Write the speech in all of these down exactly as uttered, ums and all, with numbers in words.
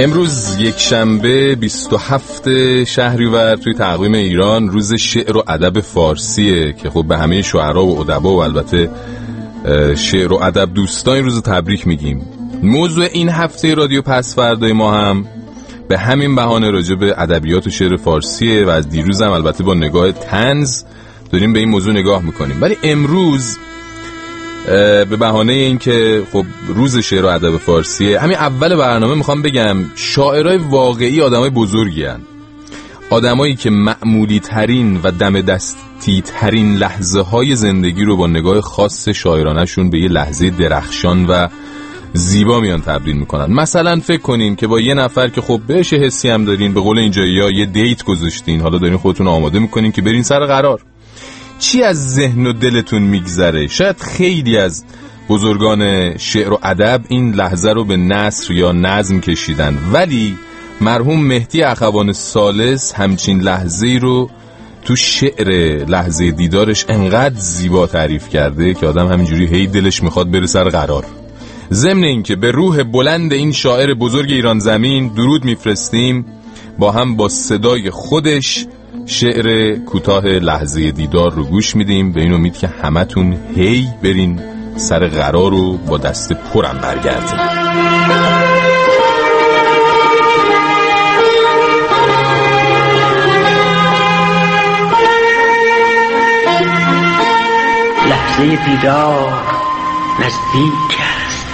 امروز یک شنبه بیست و هفتم شهریور توی تقویم ایران روز شعر و ادب فارسیه که خب به همه شاعرها و ادبا و البته شعر و ادب دوستان این روز تبریک میگیم. موضوع این هفته رادیو پس فردای ما هم به همین بهانه راجع به ادبیات و شعر فارسیه و از دیروز هم البته با نگاه طنز داریم به این موضوع نگاه میکنیم. ولی امروز به بهانه این که خب روز شعر و ادب فارسیه، همین اول برنامه میخوام بگم شاعرای واقعی آدمای بزرگی هن. آدمایی که معمولی ترین و دم دستی ترین لحظه های زندگی رو با نگاه خاص شاعرانشون به یه لحظه درخشان و زیبا میان تبدیل میکنن. مثلا فکر کنین که با یه نفر که خب بهش حسی هم دارین، به قول اینجایی‌ها یه دیت گذاشتین، حالا دارین خودتون آماده میکنین که برین سر قرار. چی از ذهن و دلتون میگذره؟ شاید خیلی از بزرگان شعر و ادب این لحظه رو به نثر یا نظم کشیدن، ولی مرحوم مهدی اخوان ثالث همچین لحظه‌ای رو تو شعر لحظه دیدارش انقدر زیبا تعریف کرده که آدم همینجوری هی دلش میخواد بره سر قرار. ضمن این که به روح بلند این شاعر بزرگ ایران زمین درود میفرستیم، با هم با صدای خودش شعر کوتاه لحظه دیدار رو گوش میدیم، به این امید که همتون هی برین سر قرار رو با دست پرم برگردیم. لحظه دیدار نزدیک است،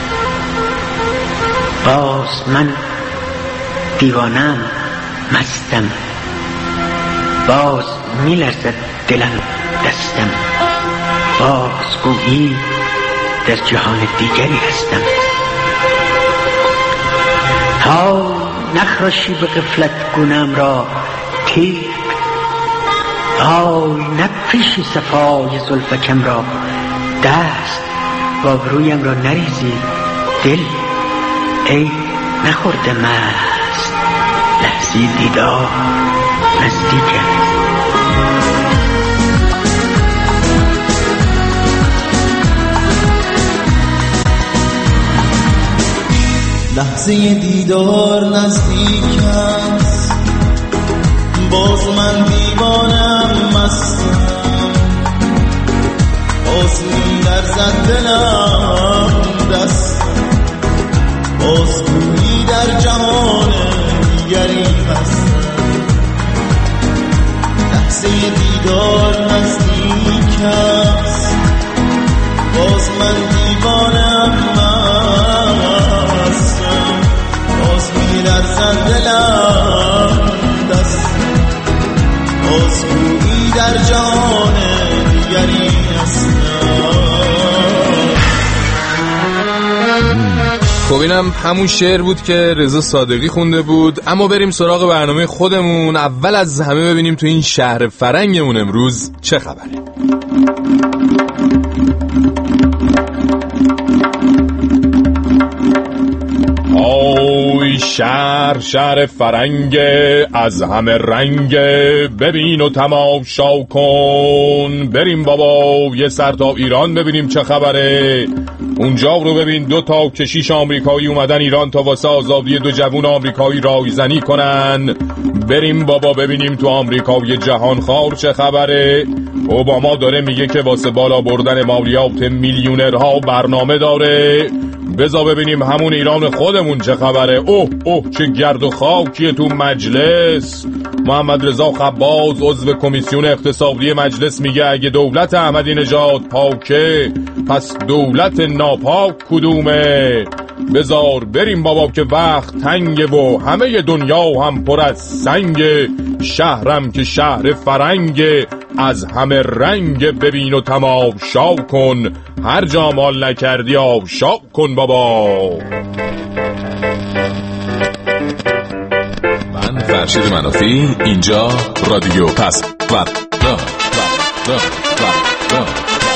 باز من دیوانم مستم، باز میلرزد دلم دستم، باز گویی در جهان دیگری هستم. تا نخراشی به غفلت گونم را تیغ، آی نپیشی صفای زلفکم را دست، با رویم را نریزی دل ای نخورده مست. لحظه دیدار نزدیک است. لحظه دیدار نزدیک است، باز من دیوانم مستم، باز می‌لرزد دلم دستم، باز گویی در جهان دیگری هستم. لحظه دیدار نزدیک است، باز من دیوانم مستم، باز می‌لرزد دلم دستم، باز گویی در جهان دیگری هستم. خب اینم همون شعر بود که رضا صادقی خونده بود. اما بریم سراغ برنامه خودمون. اول از همه ببینیم تو این شهر فرنگمون امروز چه خبره. آی شهر شهر فرنگ از همه رنگ، ببین و تماشا کن. بریم بابا یه سر تا ایران ببینیم چه خبره. اونجا رو ببین، دو تا کشیش آمریکایی اومدن ایران تا واسه آزادی دو جوون آمریکایی رایزنی کنن. بریم بابا ببینیم تو آمریکای جهان خوار چه خبره. اوباما داره میگه که واسه بالا بردن مالیات میلیونرها برنامه داره. بذار ببینیم همون ایران خودمون چه خبره. اوه اوه چه گرد و خاکیه تو مجلس. محمد رضا خباز عضو کمیسیون اقتصادی مجلس میگه اگه دولت احمدی نژاد پاکه پس دولت ناپاک کدومه. بذار بریم بابا که وقت تنگه و همه دنیا هم پر از سنگه. شهرم که شهر فرنگه از همه رنگ، ببین و تماشا کن. هر جا مال نکردی آبشاب کن بابا. من فرشید منافی، اینجا رادیو پس فردا.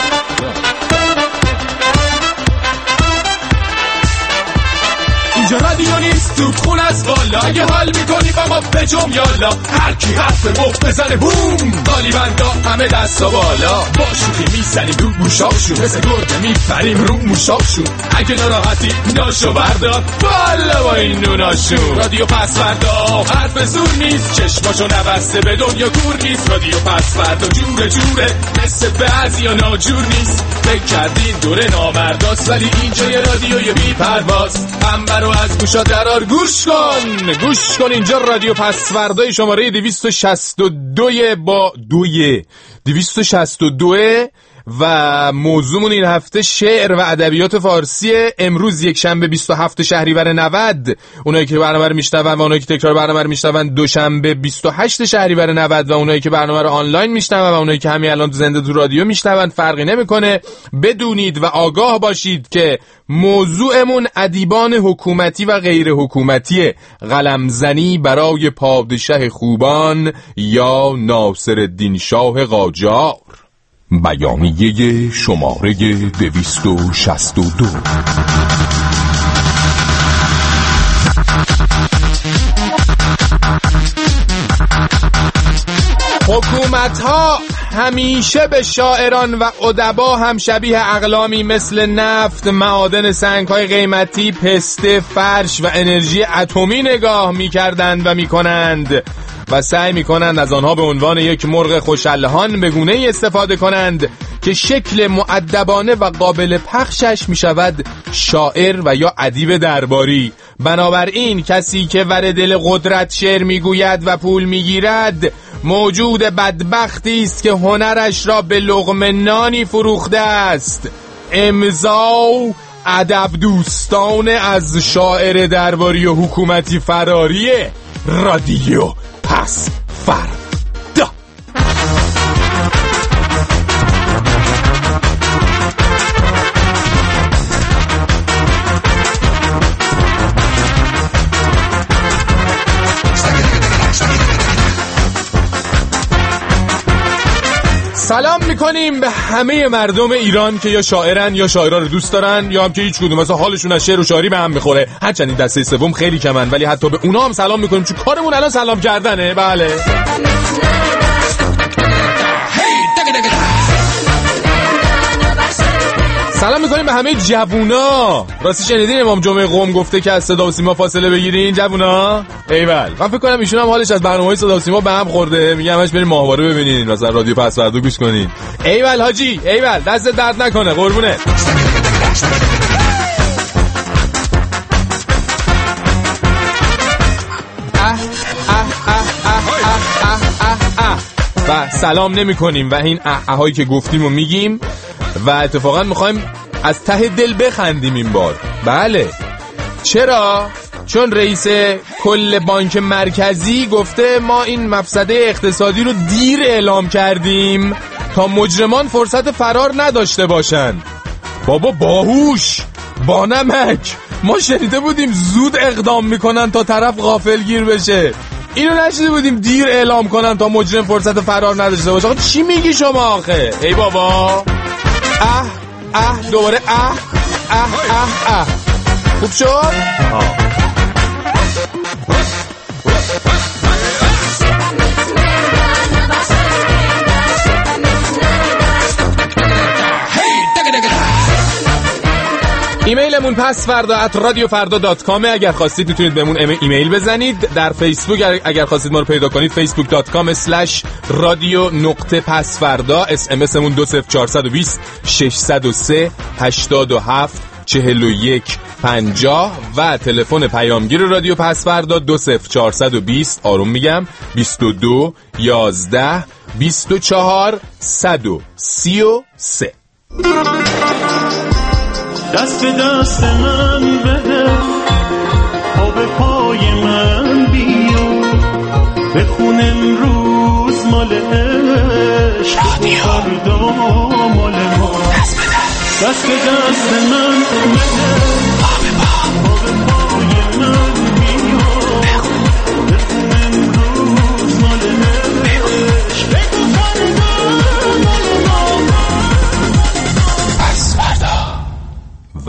اینجا رادیو رادیو نیست تو خون از بالا، اگه حال میکنی با ما بجم یالا، هر کی حرف مفت بزنه بوم، قالی بندا همه دستا بالا، با شوخی میزنیم رو گوشاشون، مثل گرده میپریم رو موشاشون، اگه ناراحتی ناشو بردار بالا با این نوناشون. رادیو پسوردا حرف زور نیست، چشماشو نبسته به دنیا کور نیست، رادیو پسوردا جوره جوره مثل بعضیا ناجور نیست، فکر کردین دوره نامرداست ولی اینجا یه رادیوی بی پرواز، انبر رو از گوشا درار گوش کن گوش کن اینجا رادیو پسوردای شماره دویست و شصت و دو با دوی دویست و شصت و دو و موضوعمون این هفته شعر و ادبیات فارسیه. امروز یک شنبه بیست و هفتم شهریور نود، اونایی که برنامه رو میشنون و اونایی که تکرار برنامه رو میشنون دوشنبه بیست و هشتم شهریور نود و اونایی که برنامه رو آنلاین میشنون و اونایی که همین الان تو زنده تو رادیو میشنون فرقی نمیکنه. بدونید و آگاه باشید که موضوعمون ادیبان حکومتی و غیر حکومتی، قلمزنی برای پادشه خوبان یا ناصرالدین شاه قاجار. بیانیه شماره دویست و شصت و دو. حکومت ها همیشه به شاعران و ادبا هم شبیه اقلامی مثل نفت، معادن سنگ های قیمتی، پسته، فرش و انرژی اتمی نگاه می‌کردند و می‌کنند و سعی می‌کنند از آنها به عنوان یک مرغ خوش‌الحان به گونه‌ای استفاده کنند که شکل مؤدبانه و قابل پخشش می‌شود شاعر و یا ادیب درباری. بنابراین کسی که ور دل قدرت شعر می‌گوید و پول می‌گیرد موجود بدبختی است که هنرش را به لقمه نانی فروخته است. امضا ادب دوستان از شاعر درباری و حکومتی فراری رادیو پس فردا. سلام میکنیم به همه مردم ایران که یا شاعرن یا شاعرها رو دوست دارن یا هم که هیچ کدوم، مثلا حالشون از شعر و شاعری به هم میخوره، هرچند این دسته سوم خیلی کمن ولی حتی به اونا هم سلام میکنیم چون کارمون الان سلام کردنه. بله سلام میکنیم به همه جوونا. راستی شنیدین امام جمعه قم گفته که از صدا و سیما فاصله بگیرین جوونا؟ ایول. من فکر کنم ایشون هم حالش از برنامه‌های صدا و سیما به هم خورده، میگه همش بریم ماهواره ببینین، مثلا رادیو پسوردا گوش کنین. ایول حاجی، ایول، دست درد نکنه، قربونه. اه اه اه اه اه اه اه و سلام نمی‌کنیم و این اه اهایی که گفتیم و میگیم و اتفاقا میخوایم از ته دل بخندیم این بار. بله چرا؟ چون رئیس کل بانک مرکزی گفته ما این مفسده اقتصادی رو دیر اعلام کردیم تا مجرمان فرصت فرار نداشته باشن. بابا باهوش با نمک، ما شنیده بودیم زود اقدام میکنن تا طرف غافلگیر بشه، اینو نشیده بودیم دیر اعلام کنن تا مجرم فرصت فرار نداشته باشه. آخه چی میگی شما آخه؟ ای بابا اه اه دوباره اه اه اه اه خوب شد؟ آه. ایمیلمون پسوردا ات رادیو فردا دات کام. اگر خواستید میتونید بهمون ایمیل بزنید. در فیسبوک اگر خواستید ما رو پیدا کنید فیسبوک دات کام اسلش رادیو نقطه پسوردا. اس ام اس مون دو صفر چهارصد و بیست ششصد و سه هشتاد و هفت چهل و یک پنجاه و تلفن پیامگیر رادیو پسوردا دو صفر چهارصد و بیست آروم میگم بیست و دو یازده بیست و چهار صد و سی و سه. دست به دست من بده، پا به پای من بیا، بخون امروز مال عشق، فردا مال ما. دست به دست، دست به دست من بده، پا به پا، پا به پای من بیا، بخون امروز مال عشق، بگو فردا مال ما. پس فردا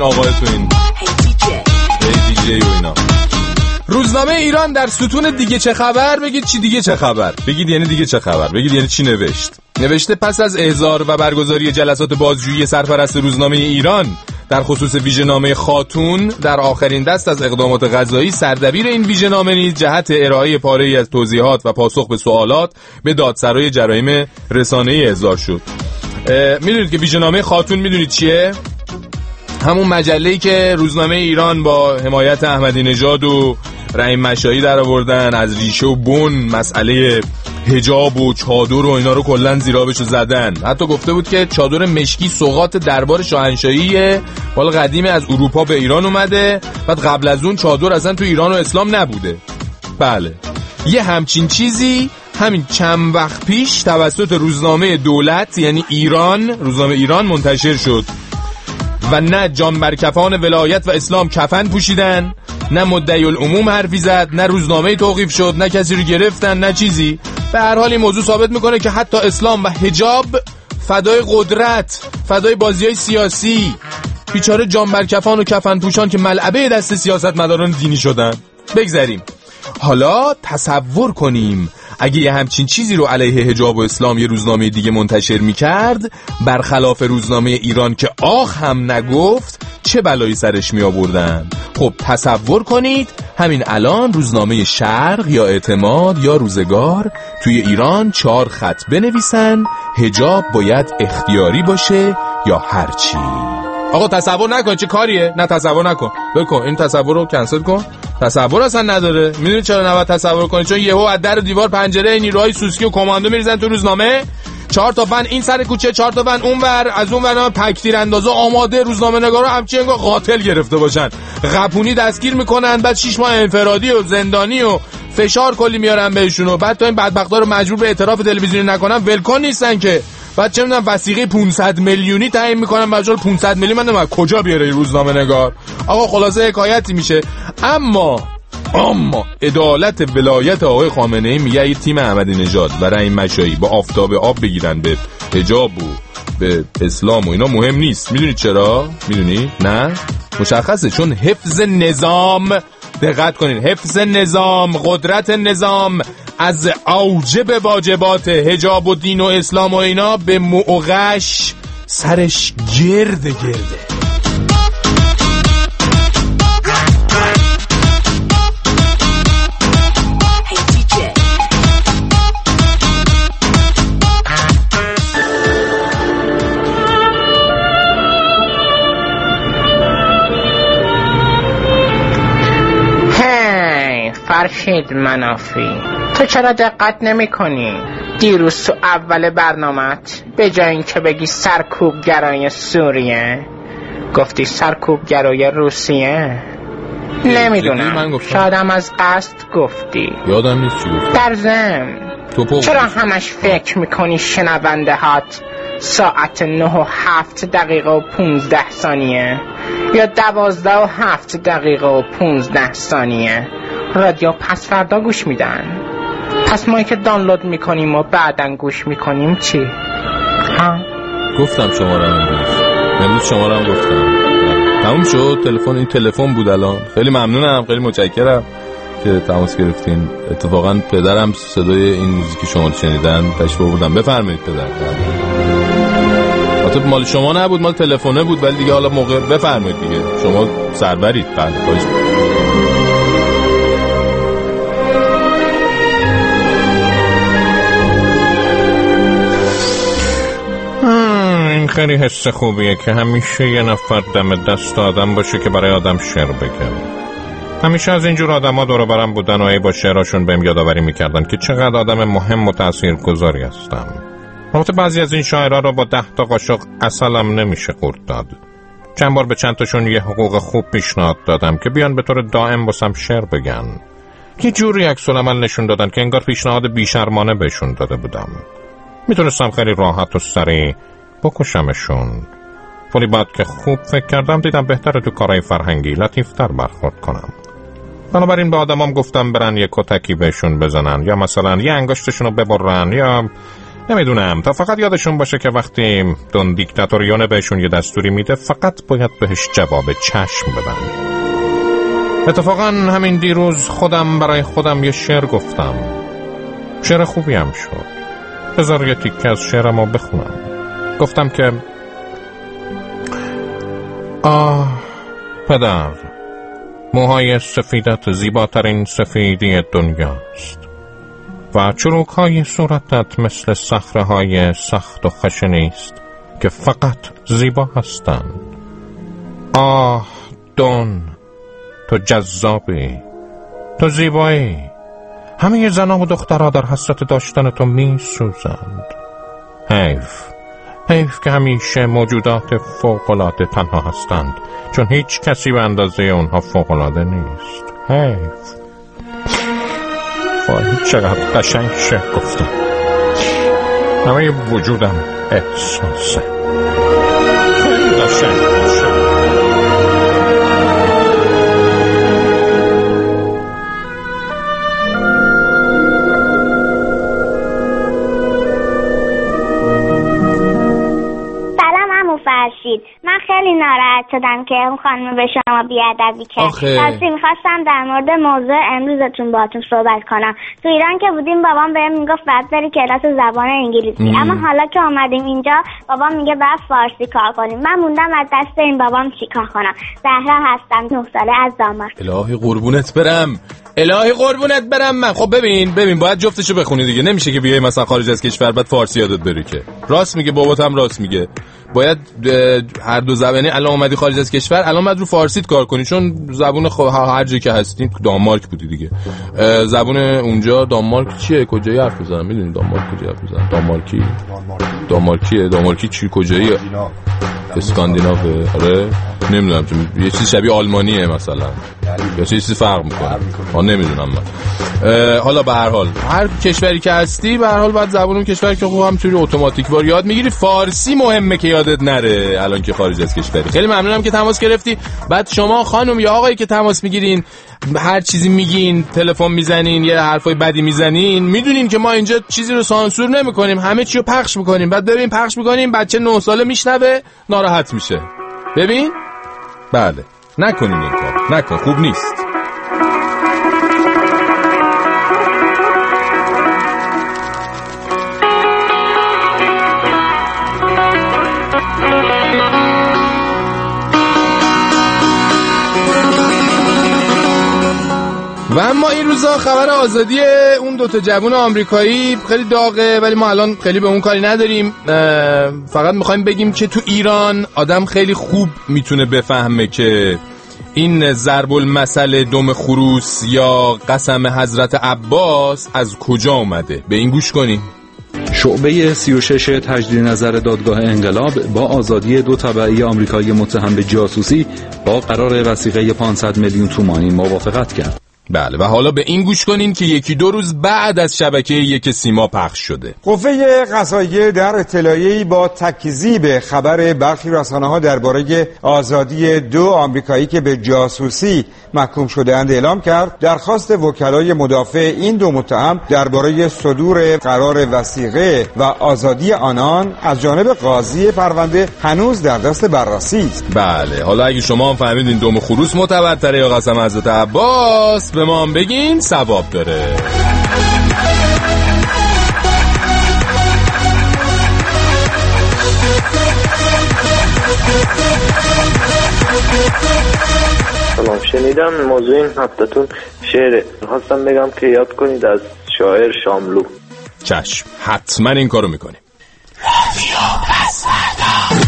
این آقای تو این هی دی جی و اینا. روزنامه ایران در ستون دیگه چه خبر بگید چی دیگه چه خبر بگید یعنی دیگه چه خبر بگید یعنی چی نوشت. نوشته پس از احضار و برگزاری جلسات بازجویی سرپرست روزنامه ایران در خصوص ویژه‌نامه خاتون در آخرین دست از اقدامات قضایی، سردبیر این ویژه‌نامه نیز جهت ارائه پاره‌ای از توضیحات و پاسخ به سوالات به دادسرای جرایم رسانه‌ای احضار شد. میدونید که ویژه‌نامه خاتون میدونید چیه؟ همون مجله‌ای که روزنامه ایران با حمایت احمدی نژاد و رحیم مشایی در آوردن، از ریشه و بن مسئله حجاب و چادر و اینا رو کلن زیرابشو زدن. حتی گفته بود که چادر مشکی سوغات دربار شاهنشاهیه، مال قدیم از اروپا به ایران اومده، بعد قبل از اون چادر اصلا تو ایران و اسلام نبوده. بله یه همچین چیزی همین چند وقت پیش توسط روزنامه دولت یعنی ایران، روزنامه ایران منتشر شد و نه جان برکفان ولایت و اسلام کفن پوشیدن، نه مدعی العموم حرفی زد، نه روزنامه توقیف شد، نه کسی رو گرفتن، نه چیزی. به هر حال این موضوع ثابت میکنه که حتی اسلام و حجاب فدای قدرت، فدای بازیای سیاسی. بیچاره جان برکفان و کفن پوشان که ملعبه دست سیاستمداران دینی شدن. بگذریم. حالا تصور کنیم اگه یه همچین چیزی رو علیه حجاب و اسلام یه روزنامه دیگه منتشر میکرد، برخلاف روزنامه ایران که آخ هم نگفت، چه بلایی سرش می آوردن. خب تصور کنید همین الان روزنامه شرق یا اعتماد یا روزگار توی ایران چهار خط بنویسن حجاب باید اختیاری باشه یا هرچی. آقا تصور نکن چه کاریه؟ نه تصور نکن، بکن این تصور رو کنسل کن. تصور اصلا نداره. میدونی چرا نباید تصور کنی؟ چون یهو از در دیوار پنجره نیروهای سوسکی و کماندو میریزن تو روزنامه، چهار تا ون این سر کوچه، چهار تا ون اونور، از اون ور تک تیراندازا آماده، روزنامه نگارا همچین انگار قاتل گرفته باشن، قپونی دستگیر میکنن، بعد شش ماه انفرادی و زندانی و فشار کلی میارن بهشون و بعد تا این بدبختا رو مجبور به اعتراف تلویزیونی نکنن ولکن نیستن که. بعد چه میدونم وثیقه پانصد میلیونی تعیین میکنن، مجبور پانصد میلیون من نمیدونم کجا بیاره روزنامه نگار. آقا خلاصه حکایتی میشه. اما اما عدالت ولایت آقای خامنه‌ای میگه یه تیم احمدی نژاد و رحیم مشایی با آفتاب آب بگیرن به حجاب و به اسلام و اینا مهم نیست. میدونید چرا؟ میدونی؟ نه؟ مشخصه، چون حفظ نظام، دقت کنید، حفظ نظام، قدرت نظام از اوجب واجبات حجاب و دین و اسلام و اینا به موقعش سرش گرد گرده. فرشید منافی، تو چرا دقت نمی کنی؟ دیروز تو اول برنامت به جای این که بگی سرکوبگرای سوریه گفتی سرکوبگرای روسیه. نمیدونم، شایدم از قصد گفتی، یادم نیست چی گفتی. در ضمن چرا همش فکر میکنی شنونده هات ساعت نه و هفت دقیقه و پونزده ثانیه یا دوازده و هفت دقیقه و پونزده ثانیه رادیو پس فردا گوش میدن؟ پس ما که دانلود میکنیم و بعدن گوش میکنیم چی؟ ها؟ گفتم شمارم امروز امروز شمارم گفتم تموم شد. تلفن این تلفن بود الان. خیلی ممنونم، خیلی متشکرم که تماس گرفتین. اتفاقا پدرم صدای این موزیکی شما رو شنیدن تشریف بردم. بفرمایید پدر. البته مال شما نبود، مال تلفنه بود، ولی دیگه حالا موقع بفرمایید دیگه، شما سربرید. بله خواهش این خیلی حس خوبیه که همیشه یه نفر دم دست آدم باشه که برای آدم شعر بگم. همیشه از اینجور آدم ها دور برم بودن و ای با شعراشون بهم یادآوری میکردن که چقدر آدم مهم و تاثیرگذاری هستم. البته بعضی از این شاعرها رو با ده تا قاشق عسلم نمیشه قورت داد. چند بار به چند تاشون یه حقوق خوب پیشنهاد دادم که بیان به طور دائم واسم شعر بگن. یه جوری عکس العمل نشون دادن که انگار پیشنهاد بیشرمانه بهشون داده بودم. میتونستم خیلی راحت و سریع بکشمشون، ولی بعد که خوب فکر کردم دیدم بهتره تو کارهای فرهنگی لطیفتر برخورد کنم. بنابراین به آدمام گفتم برن یه کتکی بهشون بزنن یا مثلا یه انگشتشون رو ببرن یا نمیدونم، تا فقط یادشون باشه که وقتی دون دیکتاتوریون بهشون یه دستوری میده فقط باید بهش جواب چشم بدن. اتفاقا همین دیروز خودم برای خودم یه شعر گفتم. شعر خوبی هم شد. بذار یه تیکه از شعرمو بخونم. گفتم که آه پدر، موهای سفیدت زیباترین سفیدی دنیاست و چروکهای صورتت مثل صخره‌های سخت و خشنی است که فقط زیبا هستند. آه دون، تو جذابی، تو زیبایی. همه زنها و دخترها در حسرت داشتن تو می سوزند. حیف حیف که همیشه موجودات فوق‌العاده تنها هستند، چون هیچ کسی به اندازه اونها فوق‌العاده نیست. حیف. وای چقدر قشنگ شعر گفتم. همه وجودم احساسه. خیلی قشنگ. فرشید، من خیلی ناراحت شدم که اون خانم به شما بیادبی کرد. راستی میخواستم در مورد موضوع امروزتون باهاتون صحبت کنم. تو ایران که بودیم بابام بهم میگفت بعد بری کلاس زبان انگلیسی، ام. اما حالا که اومدیم اینجا بابام میگه بعد فارسی کار کنیم. من موندم از دست این بابام چیکار کنم. زهرا هستم، نه ساله، از دامار. الهی قربونت برم، الهی قربونت برم من. خب ببین ببین باید جفتشو بخونی دیگه. نمیشه که بیای مثلا خارج از کشور بعد فارسی یادت بری که. راست میگه بابات هم راست میگه. باید هر دو زبانی. الان اومدی خارج از کشور، الان باید رو فارسیت کار کنی، چون زبون خب هر جایی که هستین. دانمارک بودی دیگه، زبون اونجا دانمارک چیه؟ کجایی حرف میزنن؟ میدونی دانمارک کجایی حرف میزنن؟ دانمارکی دانمارکیه دانمارکی چی کجایی؟ اسکاندیناوه. آره نمیدونم، یه چیز شبیه آلمانیه مثلا، یا چیزی فرق میکنه. ها نمیدونم من. حالا به هر حال هر کشوری که هستی به هر حال باید زبون اون کشور که خوب همونطوری اتوماتیک وار یاد میگیری. فارسی مهمه که یادت نره الان که خارج از کشوری. خیلی ممنونم که تماس گرفتی. بعد شما خانم یا آقایی که تماس میگیرین، هر چیزی میگین، تلفن میزنین، یه حرفای بدی میزنین، میدونین که ما اینجا چیزی رو سانسور نمیکنیم، همه چی رو پخش میکنیم. بعد ببین پخش میکنیم بچه نه ساله میشنوه ناراحت میشه. ببین بله نکنین این کار، نکن، خوب نیست. و اما این روزا خبر آزادی اون دوتا جوون آمریکایی خیلی داغه، ولی ما الان خیلی به اون کاری نداریم. فقط میخوایم بگیم که تو ایران آدم خیلی خوب میتونه بفهمه که این ضرب المثل دم خروس یا قسم حضرت عباس از کجا اومده. به این گوش کنیم. شعبه سی و شش تجدید نظر دادگاه انقلاب با آزادی دو تبعی آمریکایی متهم به جاسوسی با قرار وثیقه پانصد میلیون تومانی موافقت کرد. بله و حالا به این گوش کنین که یکی دو روز بعد از شبکه یک سیما پخش شده. قوه قضاییه در اطلاعیه‌ای با تکذیب خبر برخی رسانه‌ها درباره آزادی دو آمریکایی که به جاسوسی محکوم شده‌اند اعلام کرد درخواست وکلای مدافع این دو متهم درباره صدور قرار وثیقه و آزادی آنان از جانب قاضی پرونده هنوز در دست بررسی است. بله حالا اگه شما هم فهمیدین دم خروس معتبرتره یا قسم حضرت عباس به ما هم بگین، ثواب داره. سلام، شنیدم موضوع این هفته‌تون شعره. خواستم بگم که یاد کنید از شاعر شاملو. چشم، حتما این کارو میکنیم. رادیو پسوردا.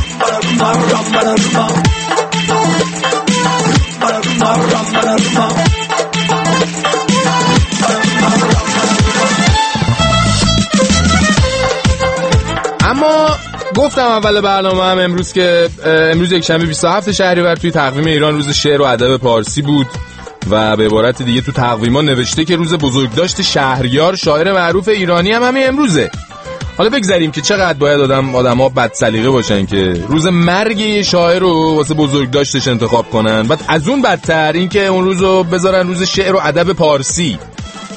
اما گفتم اول برنامه هم امروز که امروز یک شنبه بیست و هفتم شهریور توی تقویم ایران روز شعر و ادب پارسی بود و به عبارت دیگه تو تقویما نوشته که روز بزرگداشت شهریار شاعر معروف ایرانی هم همین امروزه. حالا بگذاریم که چقدر باید آدم آدم‌ها بد سلیقه باشن که روز مرگ یه شاعر رو واسه بزرگداشتش انتخاب کنن، بعد از اون بدتر این که اون روزو بذارن روز شعر و ادب پارسی.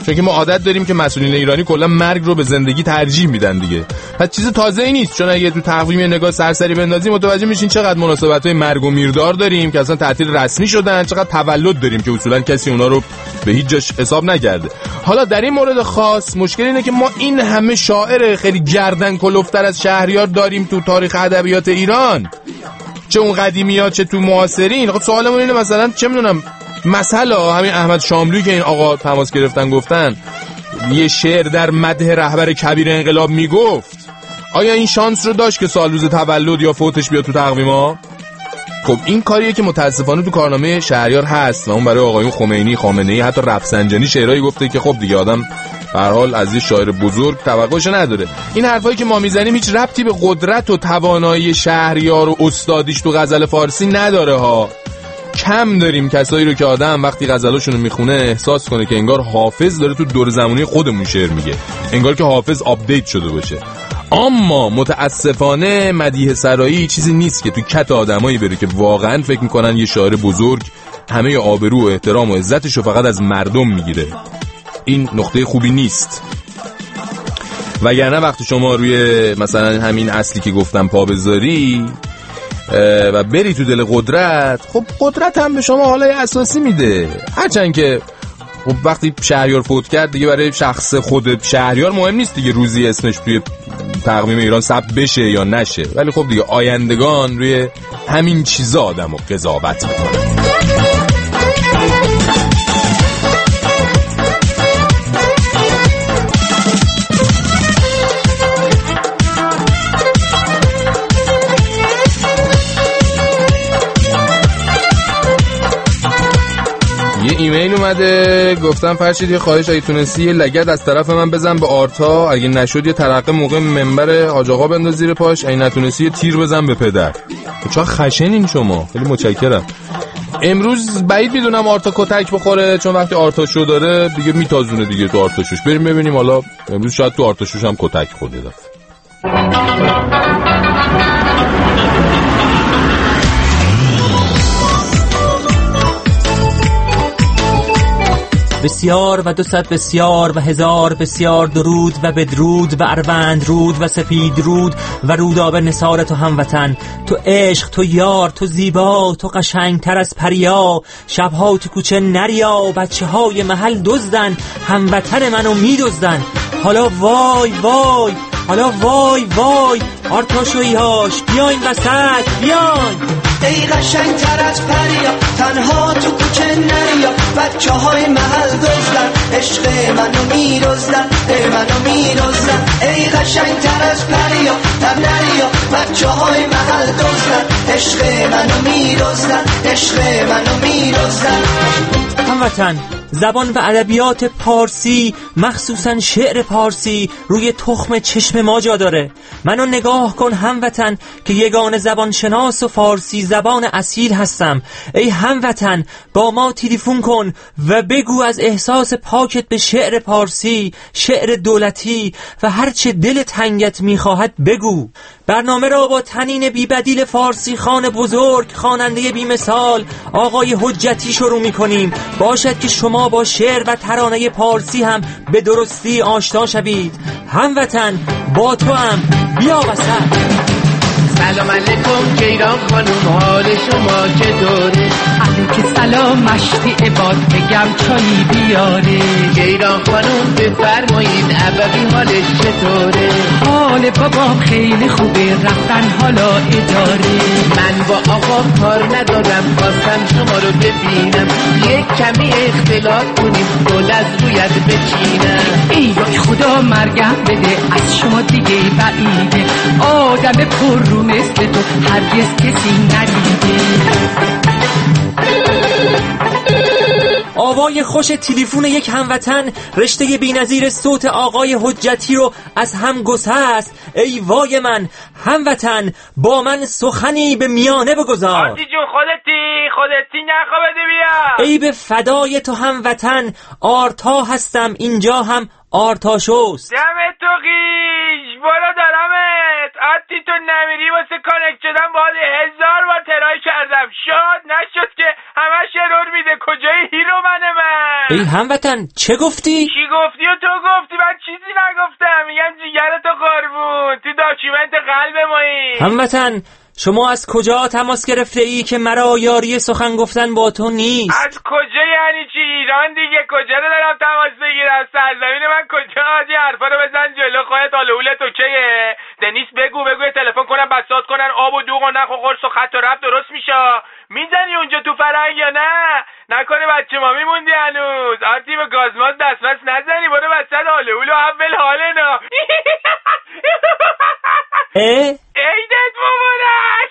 چون که ما عادت داریم که مسئولین ایرانی کلا مرگ رو به زندگی ترجیح میدن دیگه. پس چیز تازه‌ای نیست، چون اگه تو تقویم نگاه سرسری بندازیم متوجه میشین چقدر مناسبت‌های مرگ و میردار داریم که اصلا تعطیل رسمی شدن، چقدر تولد داریم که اصولا کسی اونا رو به هیچ جاش حساب نکرده. حالا در این مورد خاص مشکل اینه که ما این همه شاعر خیلی گردن کلفتر از شهریار داریم تو تاریخ ادبیات ایران، چه اون قدیمی‌ها چه تو معاصرین. خب سوالمون اینه مثلا چه میدونم مثلا همین احمد شاملویی که این آقا تماس گرفتن گفتن یه شعر در مدح رهبر کبیر انقلاب میگفت، آیا این شانس رو داشت که سال روز تولد یا فوتش بیاد تو تقویما؟ خب این کاریه که متاسفانه تو کارنامه شهریار هست و اون برای آقایون خمینی، خامنه‌ای، حتی رفسنجانی شعرایی گفته که خب دیگه آدم به هر حال از یه شاعر بزرگ توقعش نداره. این حرفایی که ما میزنیم هیچ ربطی به قدرت و توانایی شهریار و استادیش تو غزل فارسی نداره ها. کم داریم کسایی رو که آدم وقتی غزلاشون رو میخونه احساس کنه که انگار حافظ داره تو دور زمانی خودمون شعر میگه، انگار که حافظ آپدیت شده باشه. اما متاسفانه مدیح سرایی چیزی نیست که تو کت آدمایی بره که واقعا فکر میکنن یه شاعر بزرگ همه آبرو و احترام و عزتشو فقط از مردم میگیره. این نقطه خوبی نیست. وگرنه وقتی شما روی مثلا همین اصلی که گفتم پا بذاری و بری تو دل قدرت، خب قدرت هم به شما حالای اساسی میده. هرچند که خب وقتی شهریار فوت کرد دیگه برای شخص خود شهریار مهم نیست دیگه روزی اسمش توی تقویم ایران ثبت بشه یا نشه، ولی خب دیگه آیندگان روی همین چیزا آدمو قضاوت میکنه. یه ایمیل اومده گفتم فرشید یه خواهش، اگه تونستی یه لگد از طرف من بزن به آرتا، اگه نشد یه ترقه موقع منبر حاج آقا بنداز زیر پاش، اگه نتونستی یه تیر بزن به پدر. چرا خشنین شما؟ خیلی متشکرم. امروز بعید میدونم آرتا کتک بخوره، چون وقتی آرتا شو داره دیگه میتازونه دیگه تو آرتا شوش. بریم ببینیم حالا امروز شاید تو آرتا شوش هم کتک خورده دفعه. بسیار و دوصد بسیار و هزار بسیار درود و بدرود و اروند رود و سپید رود و رودابه نثار تو هموطن، تو عشق، تو یار، تو زیبا، تو قشنگتر از پریا، شبها تو کوچه نریا، بچه های محل دزدن، هموطن منو میدزدن. حالا وای وای، حالا وای وای، آرتاشویی‌هاش بیاین وسط بیاین. ای قشنگتر از پریا، تنها تو کوچه نریا، بچه های محل دزدن، عشق منو میرزدن، ای منو میرزدن. ای قشنگتر از پریا، تن نریا، بچه های محل دزدن، عشق منو میرزدن، عشق منو میرزدن. هموطن، زبان و ادبیات پارسی، مخصوصا شعر پارسی، روی تخم چشم ما جا داره. منو نگاه کن هموطن که یگان زبان شناس و فارسی زبان اصیل هستم. ای هموطن، با ما تلفن کن و بگو از احساس پاکت به شعر پارسی، شعر دولتی و هرچه دل تنگت میخواهد بگو. برنامه را با تنین بی‌بدیل فارسی خان بزرگ، خواننده بی‌مثال آقای حجتی شروع می‌کنیم. باشد که شما با شعر و ترانه پارسی هم به درستی آشنا شوید. هموطن، با تو هم، بیا وسط. سلام علیکم جیران خانم، حال شما چطوره؟ علیک سلام مشتی عباد، بگم چایی بیاره. جیران خانم بفرمایید عببی حالش چطوره؟ حال بابام خیلی خوبه، رفتن حالا اداره. من با آقا کار ندارم، خواستم شما رو ببینم، یک کمی اختلاط کنیم، گل از رویت بچینم. ای وای خدا مرگم بده، از شما دیگه بعیده، آدم پر رو مثل تو هرگز کسی ندیده. آوای خوش تلفن یک هموطن رشته بی‌نظیر صوت آقای حجتی رو از هم گسست. ای وای من، هموطن با من سخنی به میانه بگذار. آرتی جون خودتی خودتی نخوا بده بیا. ای به فدای تو هموطن، آرتا هستم، اینجا هم آرتاشوست. دمت تو خیش، بالا دارمت. آتی تو نمیری واسه کانکت شدن باید هزار بار ترای کردم، شاد نشد که همش ارور میده. کجای هیرو منه من؟ ای هموطن چه گفتی؟ چی گفتی و تو گفتی؟ من چیزی نگفتم، میگم جیگرتو قربون تو داکیومنت قلب مایی. هموطن شما از کجا تماس گرفته ای که مرا یاری سخن گفتن با تو نیست؟ از کجا یعنی چی؟ ایران دیگه، کجا رو دارم تماس بگیرم؟ سرزمین من کجا؟ این حرفا رو بزن جلو خودت. آلهوله تو کیه؟ دنیس بگو بگو تلفن کنن بساط کنن آب و دوغ و نخ و قرص و خط و رب درست میشه. میزنی اونجا تو فرنگ یا نه؟ نکنه بچه ما میموندی هنوز؟ آرتی به گازماز دستمست نزنی، برو وسط آلهوله و اول حالنا. اه؟ عیدت مبارک.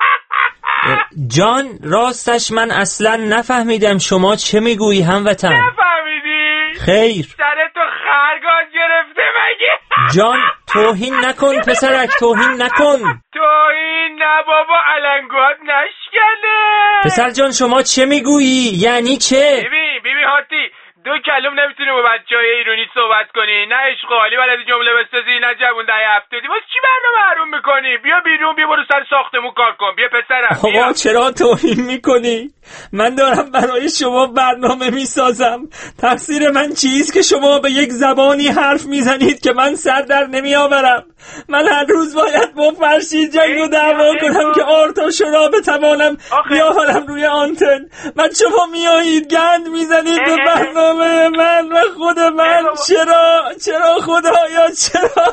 جان راستش من اصلا نفهمیدم شما چه میگویی هموطن. نفهمیدی؟ خیر. سر تو خرگاز گرفته مگه؟ جان توهین نکن پسرک، توهین نکن. توهین نه بابا، علنگوات نشکنه. پسر جان شما چه میگویی؟ یعنی چه؟ ببین ببین هاتی، دو کلم نمیتونی با بچهای ایرانی صحبت کنی، نه عشق و حالی بلدی جمله بسازی، نه جوون ده هفتادی. واسه چی برنامه حروم میکنی؟ بیا بیرون، بیا برو سر ساختمون کار کن. بیا پسرم بیا. آقا چرا توهین میکنی؟ من دارم برای شما برنامه میسازم. تقصیر من چیست که شما به یک زبانی حرف میزنید که من سر در نمیآورم؟ من هر روز باید با فرشید جنگ و دعوا کنم که آرتاشو را بتوانم بیاورم روی آنتن. من شما میایید گند میزنید به برنامه من و خود من. چرا چرا خدایا چرا؟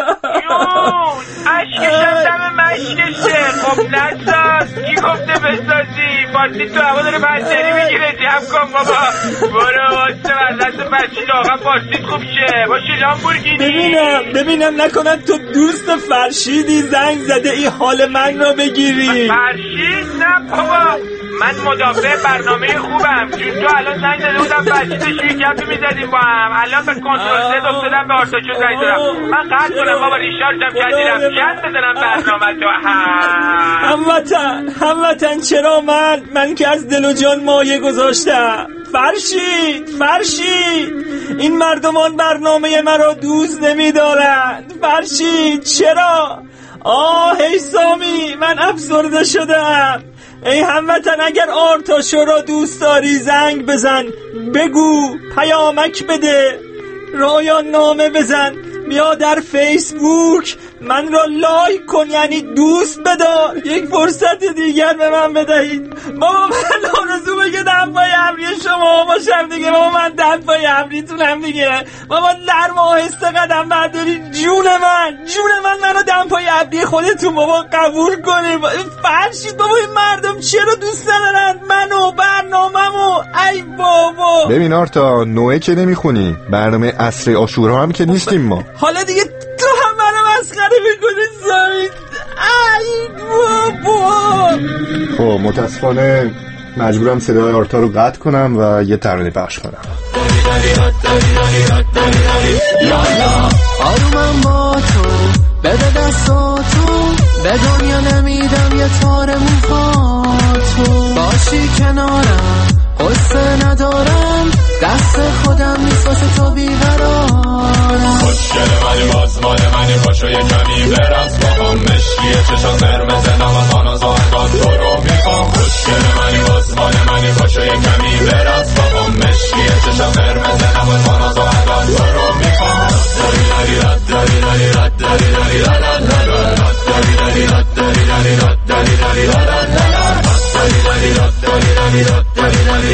یون عشقشم دم مشکشه. خب نساز، کی گفته بسازی؟ فارسی تو هوا داره بندری میگیره. جمع کن بابا، برو واسه وزنت فرشید آقا فارسیت خوب شه. باشی لامبورگینی. ببینم ببینم نکنم تو دوست فرشیدی زنگ زده ای حال من را بگیری. فرشید؟ نه بابا، من مدافع برنامه خوبم. چون تو الان زنگ زده بودم فرشید شوی کفی میزدیم با هم، الان به کنترل زد افتادم به آرتاشو زنگ زدم. من قطع کنم بابا، ریشارجم کردیرم جد بزنم برنامه تو. هموطن هموطن چرا من من که از دل و جان مایه گذاشتم. فرشید فرشید این مردمان برنامه مرا دوست نمیدارند. فرشید چرا؟ آه ای سامی من افسرده شدم. ای هموطن اگر آرتاشو را دوست داری زنگ بزن، بگو، پیامک بده، رایان نامه بزن، بیا در فیسبوک من را لایک کن، یعنی دوست بدار. یک فرصت دیگر به من بدهید. بابا من آرزو بگه دنبای امری شما باشم دیگه. بابا من دنبای امریتونم دیگه. بابا در آهسته قدم برداری. جون من جون من منو دنبای امری خودتون بابا قبول کنید. فرشید بابا این مردم چرا دوست ندارن منو برنامه‌مو؟ ای بابا ببین آرتا، نوعه که نمیخونی، برنامه عصر عاشورا هم که نیستیم ما. حالا دیگه تو هم منو مسخره میکنی زمین. ای بابا. خب متاسفانه مجبورم صدای آرتا رو قطع کنم و یه ترانه پخش کنم. آرومم با تو، بده دستاتو، به دنیا نمیدم یه تار موهاتو. باشی کنارم قصه ندارم، دست خودم نیست واسه تو بیقرارم. خوشگل منی باز مال منی، پاشو یه کمی برقص با هم. مشکیه چشم قرمز نمازان و زارگان تو رو میخوام. خوشگل منی باز مال منی، پاشو یه کمی برقص با هم. مشکیه چشم قرمز نمازان و زارگان تو رو میخوام. داری داری رد داری داری رد داری داری رد داری داری رد داری داری رد داری داری رد داری داری رد داری داری رد داری داری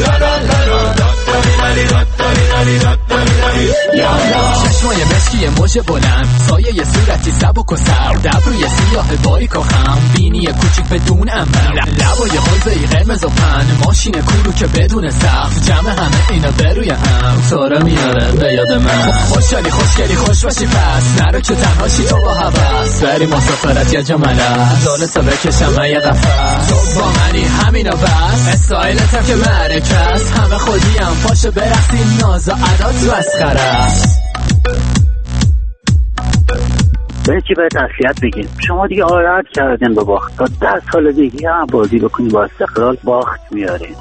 رد. چشمای مسکی موج بلند، سایه یه صورتی سبک و سرد، ابروی سیاه باریک و خم، بینی کوچیک بدون امن، لبای حوزه‌ای قرمز و پن، ماشین کورو که بدون سقف، جمع همه اینا بروی هم تو رو میاره به یاد من. خوشحالی خوشگلی خوش باشی پس، نرو که تنهاشی تو با حوث، بری مسافرت یا جملت، دانستا بکشم یه قفص. تو با منی همینا بس، استایلتم که مرکز، همه خودیم پاشو برقصیم، ناز و عدات مسخره است. به چی باید تسلیت بگیم؟ شما دیگه عادت کردین به باخت، تا ده سال دیگه هم بازی بکنی با استقلال باخت میارین.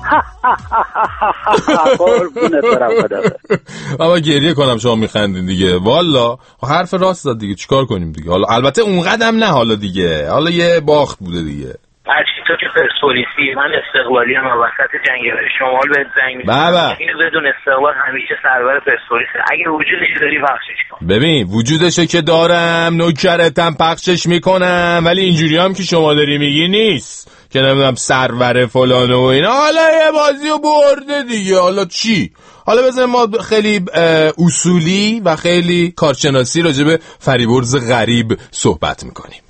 قربونت برم خدا. بابا گریه کنم شما میخندین دیگه. والا حرف راست داد دیگه، چیکار کنیم دیگه. حالا البته اون قدم نه، حالا دیگه حالا یه باخت بوده دیگه. هرچی تو که پرسپولیسی، من استقلالی هم وسط جنگل شمال به زنگ میزنم. اینو بدون استقلال همیشه سرور پرسپولیس. اگه وجودش داری پخشش کن. ببین وجودشو که دارم، نوکرتم پخشش میکنم، ولی اینجوری هم که شما داری میگی نیست که نمیدونم سرور فلانه و اینا. حالا یه بازیو برده دیگه، حالا چی؟ حالا بذار ما خیلی اصولی و خیلی کارشناسی راجع به فریبرز غریب صحبت میکنیم.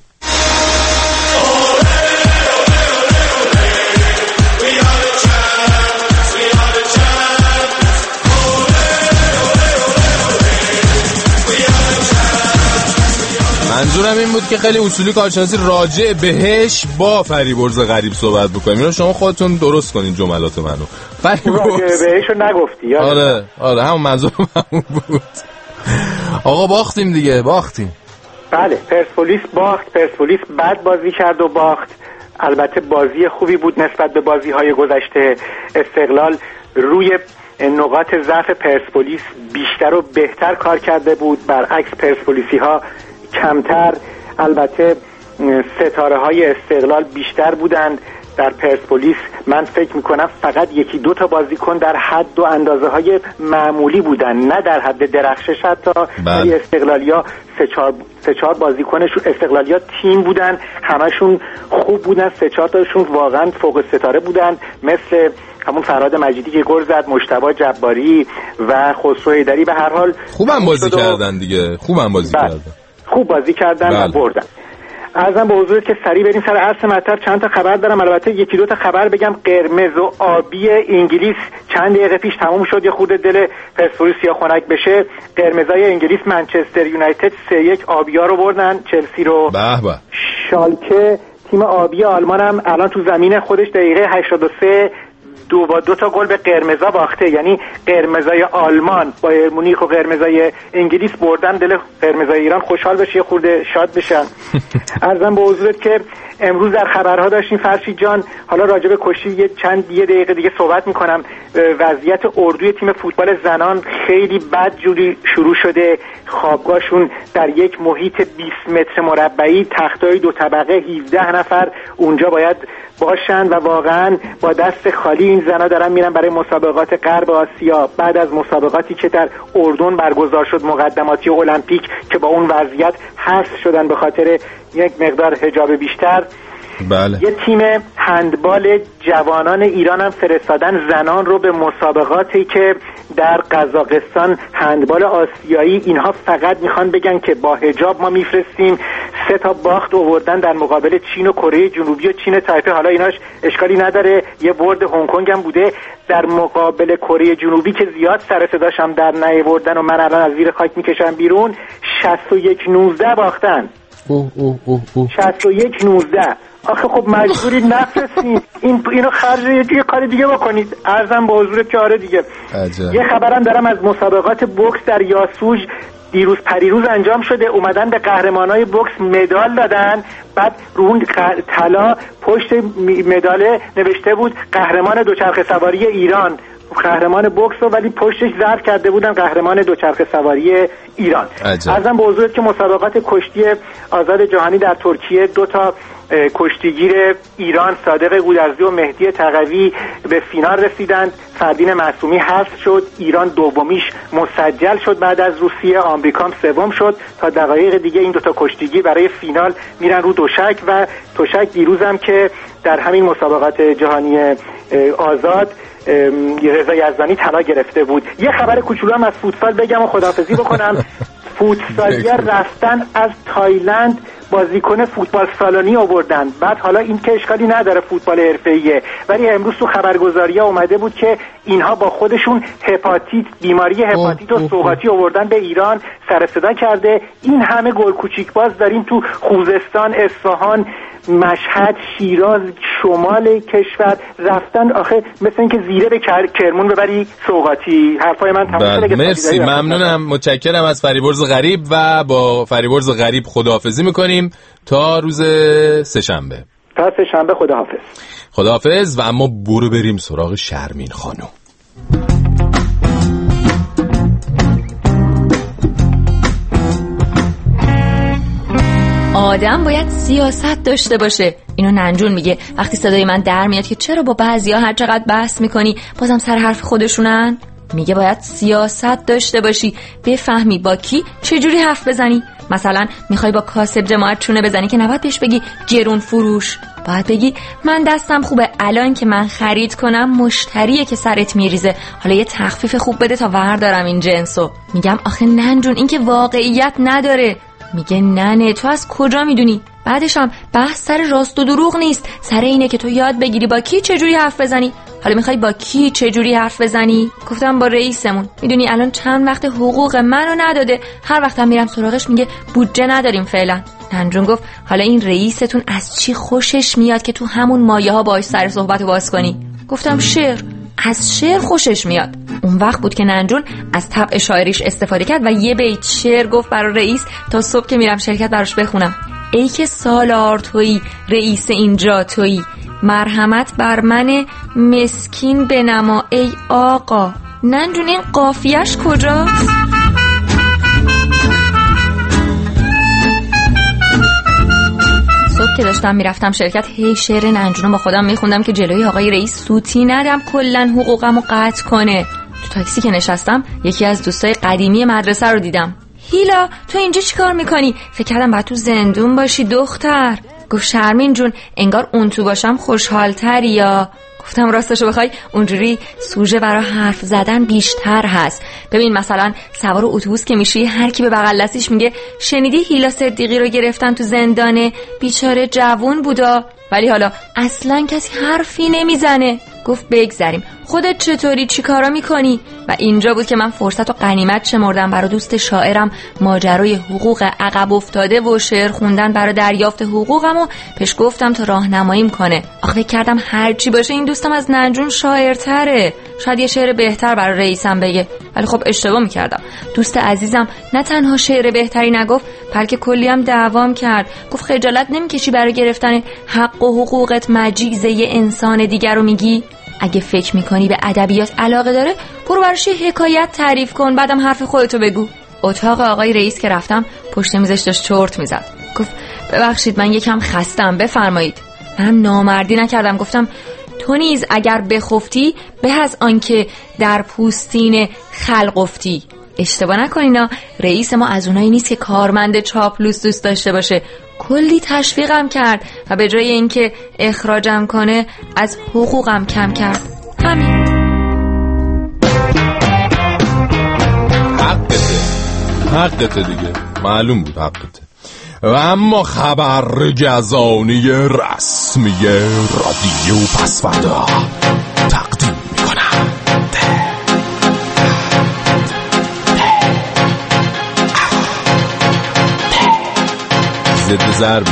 منظورم این بود که خیلی اصولی کارشناسی راجع بهش با فریبرز غریب صحبت بکنیم. اینو شما خودتون درست کنین جملات منو. فریبرز بهشو نگفتی یا؟ آره آره همون منظورم همون بود. آقا باختیم دیگه، باختیم. بله پرسپولیس باخت، پرسپولیس بد بازی کرد و باخت. البته بازی خوبی بود نسبت به بازی‌های گذشته. استقلال روی نقاط ضعف پرسپولیس بیشتر و بهتر کار کرده بود، برعکس پرسپولیسی‌ها کمتر. البته ستاره های استقلال بیشتر بودند در پرسپولیس. من فکر میکنم فقط یکی دو تا بازیکن در حد و اندازه های معمولی بودن، نه در حد درخشش حتی. ولی استقلالیا سه چهار سه چهار بازیکنشون استقلالیا تیم بودن، همشون خوب بودن، سه چهار تاشون واقعا فوق ستاره بودن، مثل همون فرهاد مجیدی که گل زد، مجتبی جباری و خسرو ایدری. به هر حال خوبم بازی کردن دیگه، خوبم بازی کردن، خوب بازی کردن بله. و بردن. عرضم به حضورت که سریع بریم سر عرض مطلب. چند تا خبر دارم، البته یکی دو تا خبر بگم. قرمز و آبی انگلیس چند دقیقه پیش تموم شد، یه خورده دل پرسپولیس یا خنک بشه. قرمزای انگلیس منچستر یونایتد سه یک آبیا رو بردن، چلسی رو. به به. شالکه تیم آبی آلمان هم الان تو زمین خودش دقیقه هشتاد و سه دو با دو تا گل به قرمزا باخته. یعنی قرمزای آلمان بایر مونیخ و قرمزای انگلیس بردن، دل قرمزای ایران خوشحال بشه، خورده شاد بشن. عرضم به حضورت که امروز در خبرها داشتیم فرشید جان، حالا راجع به کشتی یه چند یه دقیقه دیگه صحبت میکنم. وضعیت اردوی تیم فوتبال زنان خیلی بد جوری شروع شده. خوابگاهشون در یک محیط بیست متر مربعی، تختای دو طبقه، هفده نفر اونجا باید باشن و واقعا با دست خالی این زنا دارن میرن برای مسابقات غرب آسیا. بعد از مسابقاتی که در اردن برگزار شد، مقدماتی المپیک، که با اون وضعیت حذف شدن به خاطر یک مقدار حجاب بیشتر. بله. یه تیم هندبال جوانان ایران هم فرستادن زنان رو به مسابقاتی که در قزاقستان، هندبال آسیایی. اینها فقط میخوان بگن که با حجاب ما میفرستیم. سه تا باخت آوردن در مقابل چین و کره جنوبی و چین تایپه. حالا ایناش اشکالی نداره، یه برد هنگ کنگ هم بوده. در مقابل کره جنوبی که زیاد سر صداش هم در نیاوردن و من الان از زیر خاک میکشم بیرون، شصت و یک نوزده باختن. اوه اوه اوه اوه. شصت و یک نوزده. آخه خب مجبوری نفرستین این اینو خرج یه کار دیگه بکنید. عرضم به حضورت که آره دیگه. عجب. یه خبرم دارم از مسابقات بوکس در یاسوج، دیروز پریروز انجام شده. اومدن به قهرمانای بوکس مدال دادن، بعد رو اون طلا پشت مدال نوشته بود قهرمان دوچرخه سواری ایران، قهرمان بوکس رو، ولی پشتش ظرف کرده بودن قهرمان دوچرخه سواری ایران. عرضم به حضورت که مسابقات کشتی آزاد جهانی در ترکیه، دو تا کشتیگیر ایران، صادق گودرزی و مهدی تقوی، به فینال رسیدند. فردین معصومی حذف شد، ایران دومیش مسجل شد بعد از روسیه، آمریکا هم سوم شد. تا دقایق دیگه این دو تا کشتیگیر برای فینال میرن رو دوشک و توشک. دیروزم که در همین مسابقات جهانی آزاد رضا یزدانی طلا گرفته بود. یه خبر کوچولو هم از فوتسال بگم و خداحافظی بکنم. فوتسالیا رفتن از تایلند بازیکن فوتبال سالانی آوردن. بعد حالا این که اشکالی نداره، فوتبال حرفه‌ایه، ولی امروز تو خبرگزاری‌ها اومده بود که اینها با خودشون هپاتیت، بیماری هپاتیت و سوغاتی آوردن به ایران، سر صدا کرده. این همه گل کوچیک باز داریم تو خوزستان، اصفهان، مشهد، شیراز، شمال کشور رفتن. آخه مثل اینکه زیره به کرمون ببری سوغاتی. حرفای من تمام شده. مرسی، ممنونم، متشکرم از فریبرز غریب و با فریبرز غریب خداحافظی میکنیم تا روز سه‌شنبه. تا سه‌شنبه خداحافظ. خداحافظ. و اما برو بریم سراغ شرمین خانم. آدم باید سیاست داشته باشه. اینو ننجون میگه وقتی صدای من در میاد که چرا با بعضیا هر چقدر بحث میکنی بازم سر حرف خودشونن. میگه باید سیاست داشته باشی، بفهمی با کی چجوری حرف بزنی. مثلا میخوای با کاسب جماعت چونه بزنی که نباید بهش بگی گرون فروش، باید بگی من دستم خوبه، الان که من خرید کنم مشتریه که سرت میریزه، حالا یه تخفیف خوب بده تا وردارم این جنسو. میگم آخه ننجون این که واقعیت نداره. میگه نه نه تو از کجا میدونی؟ بعدش هم بحث سر راست و دروغ نیست، سر اینه که تو یاد بگیری با کی چجوری حرف بزنی. حالا میخوای با کی چجوری حرف بزنی؟ گفتم با رئیسمون. میدونی الان چند وقت حقوق منو نداده، هر وقتم میرم سراغش میگه بودجه نداریم فعلا. ننجون گفت حالا این رئیستون از چی خوشش میاد که تو همون مایه ها باهاش سر صحبتو باز کنی؟ گفتم شعر. از شعر خوشش میاد. اون وقت بود که ننجون از طبع شاعریش استفاده کرد و یه بیت شعر گفت برای رئیس تا صبح که میرم شرکت براش بخونم. ای که سالار تویی رئیس اینجا تویی، مرحمت بر من مسکین بنما ای آقا. ننجون این قافیه‌اش کجاست؟ صبح که داشتم میرفتم شرکت هی شعر ننجونو با خودم میخوندم که جلوی آقای رئیس سوتی ندم کلن حقوقمو قطع کنه. تو تاکسی که نشستم یکی از دوستای قدیمی مدرسه رو دیدم. هیلا تو اینجا چی کار میکنی؟ فکر کردم باید تو زندون باشی دختر. گفت شرمین جون انگار اون تو باشم خوشحال تری یا؟ گفتم راستشو بخوای اونجوری سوژه برای حرف زدن بیشتر هست. ببین مثلا سوار اتوبوس که میشی هر کی به بغل دستش میگه شنیدی هیلا صدیقی رو گرفتن تو زندانه، بیچاره جوون بودا، ولی حالا اصلا کسی حرفی نمیزنه. گفت بگذریم، خودت چطوری، چی کارا میکنی؟ و اینجا بود که من فرصت و غنیمت شمردم برای دوست شاعرم ماجرای حقوق عقب افتاده و شعر خوندن برای دریافت حقوقم و پیش گفتم تا راهنماییم کنه. آخه فکر کردم هر چی باشه این دوستم از ننجون شاعرتره، شاید یه شعر بهتر برای رئیسم بگه، ولی خب اشتباه میکردم. دوست عزیزم نه تنها شعر بهتری نگفت بلکه کلی هم دعوام کرد. گفت خجالت نمیکشی برای گرفتن حق و حقوقت مجیزه یه انسان دیگر رو میگی؟ اگه فکر میکنی به ادبیات علاقه داره برو براش یه حکایت تعریف کن، بعدم حرف خودتو بگو. اتاق آقای رئیس که رفتم پشت میزش داشت چرت میزد. گفت ببخشید من یکم خستم بفرمایید. من نامردی نکردم، گفتم تو نیز اگر بخفتی به از آنکه در پوستین خلق افتی. اشتباه نکنینا، رئیس ما از اونایی نیست که کارمند چاپلوس دوست داشته باشه. کلی تشویقم کرد و به جای اینکه اخراجم کنه از حقوقم کم کرد. همین. حقته حقته دیگه، معلوم بود حقته. و اما خبر جزانی رسمی رادیو پسوردا تقدیم میکنم. ضد ضرب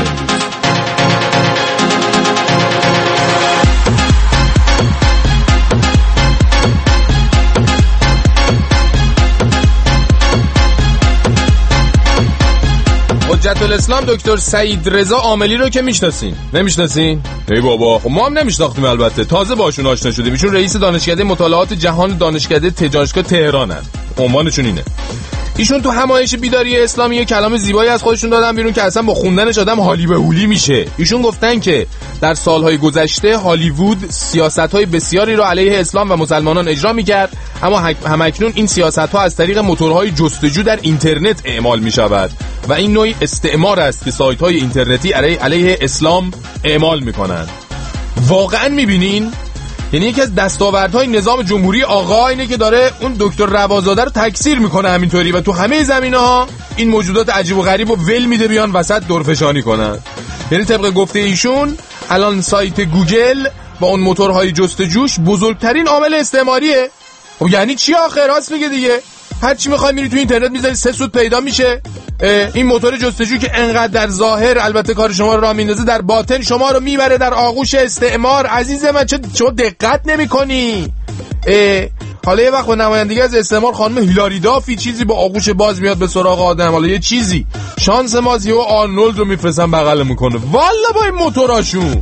حجت الاسلام دکتر سعید رضا عاملی رو که میشناسین؟ نمیشناسین؟ ای بابا، خب ما هم نمیشناختیم، البته تازه باشون آشنا شدیم. ایشون رئیس دانشکده مطالعات جهان دانشکده تجارتگاه تهرانن. عنوانشون اینه. ایشون تو همایش بیداری اسلامی یه کلام زیبایی از خودشون دادن بیرون که اصلا با خوندنش آدم حالی به حولی میشه. ایشون گفتن که در سالهای گذشته هالیوود سیاست‌های بسیاری رو علیه اسلام و مسلمانان اجرا می‌کرد، اما همکنون این سیاست‌ها از طریق موتورهای جستجو در اینترنت اعمال می‌شود و این نوعی استعمار است که سایت‌های اینترنتی علیه علیه اسلام اعمال می‌کنند. واقعاً می‌بینین؟ یعنی یکی از دستاوردهای نظام جمهوری آقا اینه که داره اون دکتر ربازاده رو تکثیر میکنه همینطوری و تو همه زمینه‌ها این موجودات عجیب و غریب رو ول میده بیان وسط دورفشانی کنن. یعنی طبق گفته ایشون الان سایت گوگل با اون موتورهای جستجوش بزرگترین عامل استعماریه. خب یعنی چی آخه؟ راست میگه دیگه. هر چی میخوای میری تو اینترنت میذاری سه سود پیدا میشه. این موتور جستجو که انقدر در ظاهر البته کار شما رو راه میندازه، در باطن شما رو میبره در آغوش استعمار. عزیز من چه شما دقت نمیکنی؟ حالا یه وقت با نمایندگی از استعمار خانم هیلاری دافی چیزی با آغوش باز میاد به سراغ آدم، حالا یه چیزی شانس ما زیو آرنولد رو میفرستن بغل میکنه والا با این موتوراشون.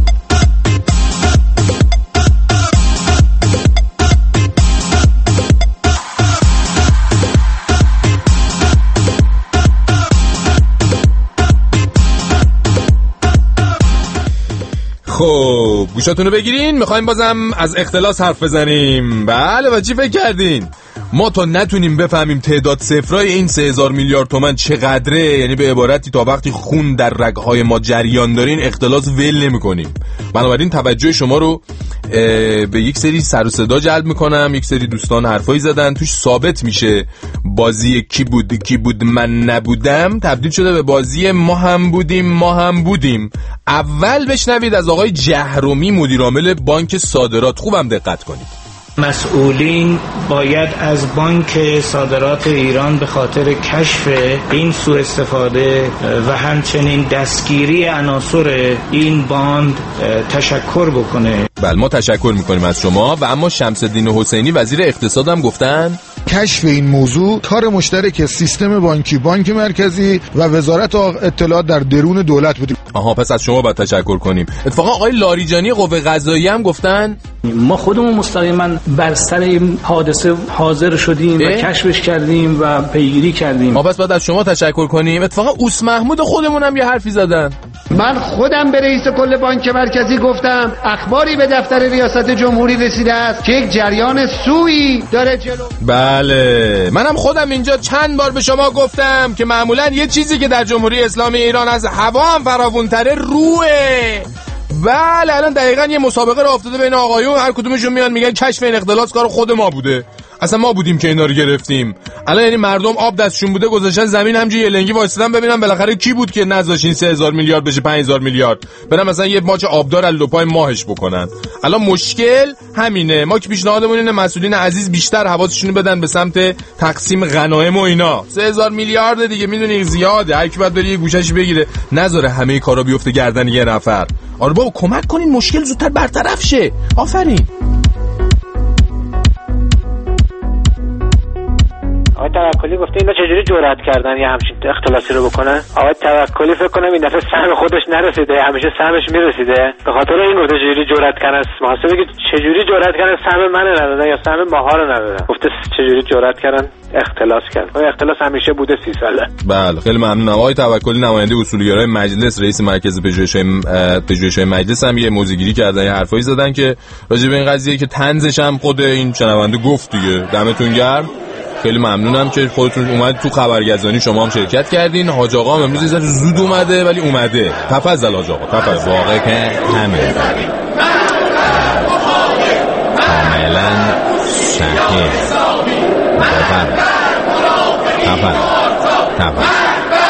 خب گوشاتونو بگیرین، میخوایم بازم از اختلاس حرف بزنیم. بله و چی فکر کردین؟ ما تا نتونیم بفهمیم تعداد صفرای این سه هزار میلیارد تومان چقدره، یعنی به عبارتی تا وقتی خون در رگهای ما جریان دارین اختلاس ول نمی کنیم. بنابراین توجه شما رو به یک سری سر و صدا جلب میکنم. یک سری دوستان حرفایی زدن توش ثابت میشه بازی کی بود کی بود من نبودم تبدیل شده به بازی ما هم بودیم ما هم بودیم. اول بشنوید از آقای جهرومی مدیر عامل بانک صادرات. خوبم دقت کنید. مسئولین باید از بانک صادرات ایران به خاطر کشف این سوء استفاده و همچنین دستگیری عناصر این باند تشکر بکنه. بله ما تشکر میکنیم از شما. و اما شمس الدین حسینی وزیر اقتصاد هم گفتن کشف این موضوع کار مشترک سیستم بانکی، بانک مرکزی و وزارت اطلاعات در درون دولت بود. آها پس از شما باید تشکر کنیم. اتفاقا آقای لاریجانی قوه قضاییه هم گفتن ما خودمون مستقیما بر سر این حادثه حاضر شدیم و کشفش کردیم و پیگیری کردیم. ما پس باید از شما تشکر کنیم. اتفاقا اوس محمود خودمون هم یه حرفی زدن. من خودم به رئیس کل بانک مرکزی گفتم اخباری به دفتر ریاست جمهوری رسیده است که یک جریان سوئی داره جلو. بله منم خودم اینجا چند بار به شما گفتم که معمولا یه چیزی که در جمهوری اسلامی ایران از هوا هم فراوونتره روه. بله الان دقیقاً یه مسابقه را افتاده بین آقایون، هر کدومشون میان میگن کشف این اختلاس کار خود ما بوده، اصلا ما بودیم که اینا رو گرفتیم. الان یعنی مردم آب دستشون بوده گذاشتن زمین همجوری یه لنگی وایسادن ببینن بالاخره کی بود که نذاشت این سه هزار میلیارد بشه پنج هزار میلیارد، برن مثلا یه ماچ آبدار از لپای ماهش بکنن. الان مشکل همینه. ما که پیشنهادمون اینه مسئولین عزیز بیشتر حواسشون بدن به سمت تقسیم غنایم و اینا. سه هزار میلیارد دیگه میدونی زیاده، هر کی بعد بره یه گوشه‌اش بگیره، نذاره همه کارا بیفته گردن یه نفر. آره بابا کمک کنین مشکل زودتر برطرف شه. آفرین. آقای توکلی گفته اینا چجوری جرأت کردن یه همچین اختلاسی رو بکنن؟ آقای توکلی فکر کنم این دفعه سهم خودش نرسیده، همیشه سهمش میرسیده، به خاطر این گفته چجوری جرأت کردن. محاسبه بگید چجوری جرأت کردن سهم من ندادن یا سهم ماها رو ندادن. گفته چجوری جرأت کردن اختلاس کردن. اون اختلاس همیشه بوده سی ساله. بله خیلی ممنونم. آقای توکلی نماینده اصولگرای مجلس، رئیس مرکز پژوهش‌های پژوهش‌های مجلس هم یه موضوعگیری کردن، یه حرفایی زدن که راجع به این قضیه که طنزش هم خود این شنونده گفت دیگه. دمتون گرم. خیلی ممنونم که خودتون اومد تو خبرگزانی شما هم شرکت کردین. حاج آقا هم امروز یه ذره زود اومده ولی اومده. تفضل حاج آقا تفضل. واقعا که همه کاملا صحیح. تفضل تفضل تفضل.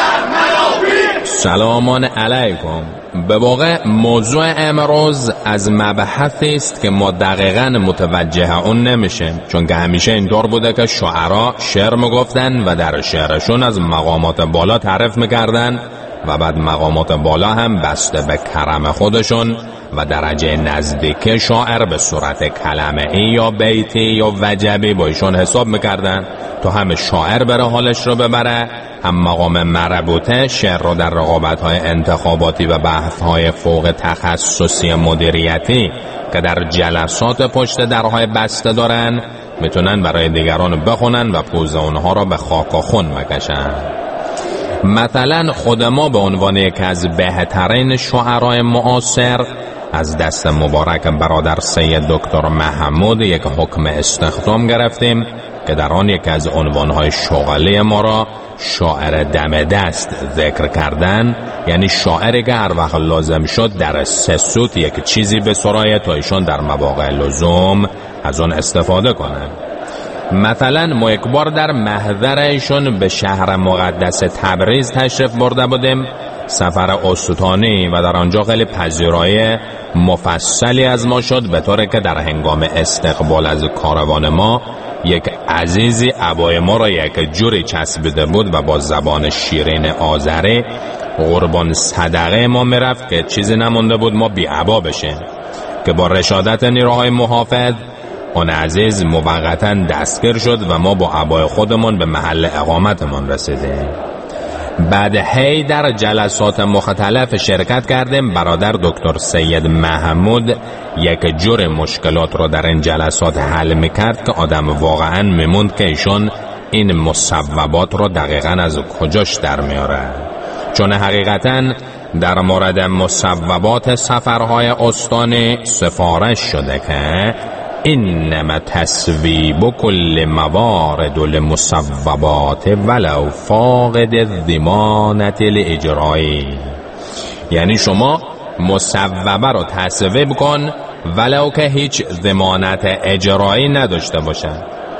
سلامان علیکم. به واقع موضوع امروز از مبحثی است که ما دقیقاً متوجه اون نمیشیم، چون که همیشه اینطور بوده که شعرا شعر میگفتن و در شعرشون از مقامات بالا تعریف میکردن و بعد مقامات بالا هم بسته به کرم خودشون و درجه نزدیک شاعر به صورت کلمه ای یا بیتی یا وجبی با ایشون حساب میکردن تا هم شاعر بره حالش رو ببره، هم مقام مربوطه شعر رو در رقابت‌های انتخاباتی و بحث‌های فوق تخصصی مدیریتی که در جلسات پشت درهای بسته دارن میتونن برای دیگران بخونن و پوز اونها رو به خاک و خون بکشن. مثلا خود ما به عنوان یکی از بهترین شعرای معاصر از دست مبارک برادر سید دکتر محمود یک حکم استخدام گرفتیم که در آن یکی از عنوانهای شغلی ما را شاعر دم دست ذکر کردن، یعنی شاعری که هر وقت لازم شد در سه سوت یک چیزی به سرایه تا ایشان در مواقع لزوم از آن استفاده کنند. مثلا ما یک بار در محضر ایشون به شهر مقدس تبریز تشریف برده بودیم سفر استانی و در آنجا خیلی پذیرایی مفصلی از ما شد، به طوری که در هنگام استقبال از کاروان ما یک عزیزی عبای ما را یک جوری چسبیده بود و با زبان شیرین آذری قربان صدقه ما میرفت که چیزی نمونده بود ما بی عبا بشیم، که با رشادت نیروهای محافظ اون عزیز موقتا دستگیر شد و ما با عبای خودمون به محل اقامتمون رسیدیم. بعد هی در جلسات مختلف شرکت کردیم. برادر دکتر سید محمود یک جور مشکلات رو در این جلسات حل میکرد که آدم واقعا میموند که ایشون این مصوبات رو دقیقا از کجاش در میاره، چون حقیقتا در مورد مصوبات سفرهای استانی سفارش شده که انما تصویب کل موارد المصوبات ولو فاقد الضمانت الاجرایی، یعنی شما مصوبه رو تصویب کن ولو که هیچ ضمانت اجرایی نداشته باشه.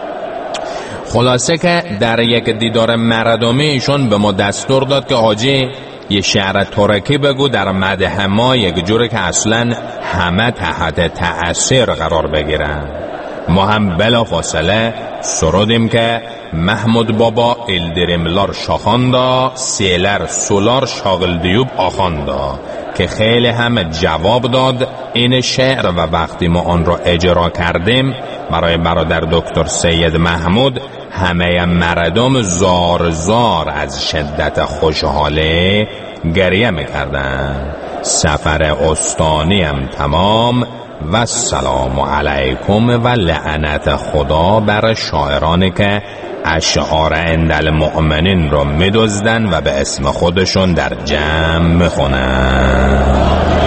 خلاصه که در یک دیدار مردمی ایشون به ما دستور داد که حاجی یه شعر ترکی بگو در مدح ما، یک جوری که اصلا همه تحت تأثیر قرار بگیرن. ما هم بلا فاصله سرودیم که محمود بابا الدرملار شاخاندا سیلر سولار شاغل دیوب آخاندا، که خیلی هم جواب داد این شعر و وقتی ما آن را اجرا کردیم برای برادر دکتر سید محمود همه مردم زار زار از شدت خوشحالی گریه میکردن. سفر استانی هم تمام و سلام علیکم و لعنت خدا بر شاعرانی که اشعار عند المؤمنین رو میدزدن و به اسم خودشون در جمع میخونن.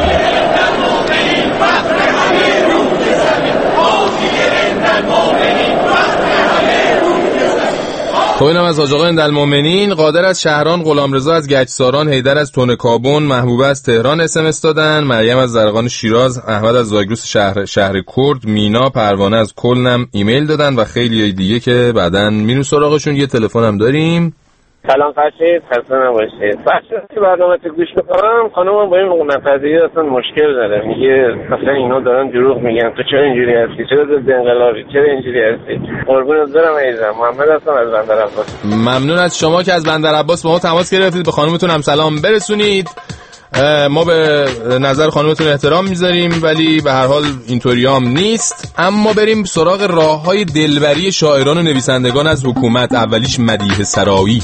خب اینم از حاج آقا عندالمؤمنین. قادر از شهران، غلامرضا از گچساران، حیدر از تونکابون، محبوبه از تهران اس ام اس دادن، مریم از زرقان شیراز، احمد از زاگرس شهر شهر کرد، مینا، پروانه از کلنم ایمیل دادن و خیلی دیگه که بعداً میریم سراغشون. یه تلفن هم داریم. سلام فرشید، خسته نباشید. فرشید برنامه تو گوش میکنم، خانمم با این قضیه اصلا مشکل داره، میگه مثلا اینا دارن دروغ میگن، تو چرا اینجوری هستی، چرا ضد انقلابی، چرا اینجوری هستی. قربونت برم عزیزم. محمد هستم از بندر عباس. ممنون از شما که از بندر عباس با ما تماس گرفتید. به خانمتون هم سلام برسونید. ما به نظر خانمتون احترام میذاریم ولی به هر حال اینطوری هم نیست. اما بریم سراغ راههای دلبری شاعران و نویسندگان از حکومت. اولیش مدیحه سرایی.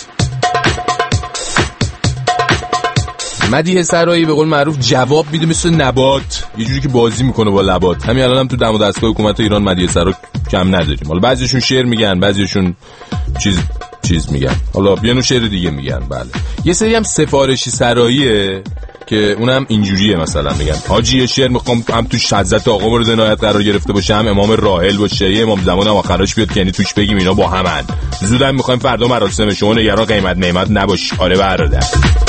مدیحه سرایی به قول معروف جواب میده مثل نبات، یه جوری که بازی میکنه با لبات. همین الان هم تو دم و دستگاه حکومت ایران مدیحه سرا کم نداریم. حالا بعضیشون شعر میگن، بعضیشون چیز چیز میگن، حالا بیانو شعر دیگه میگن. بله یه سری هم سفارشی سراییه که اونم اینجوریه، مثلا میگن حاجی یه شعر میخوام هم توش حضرت آقا مورد عنایت قرار گرفته باشه، هم امام راحل باشه، یه امام زمان هم آخرش بیاد که یعنی توش بگیم اینا با همن. زودم میخوایم فردا مراسم شما نگران قیمت نعمت نباش. آره برادر.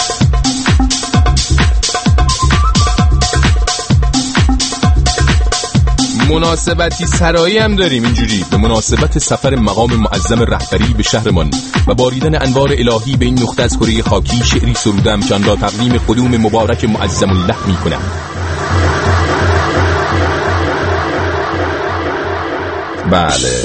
مناسبتی سرایی هم داریم اینجوری. به مناسبت سفر مقام معظم رهبری به شهرمان و باریدن انوار الهی به این نقطه از کره خاکی شعری سرودم که آن را تقدیم قدوم مبارک معظم الله می کنم. بله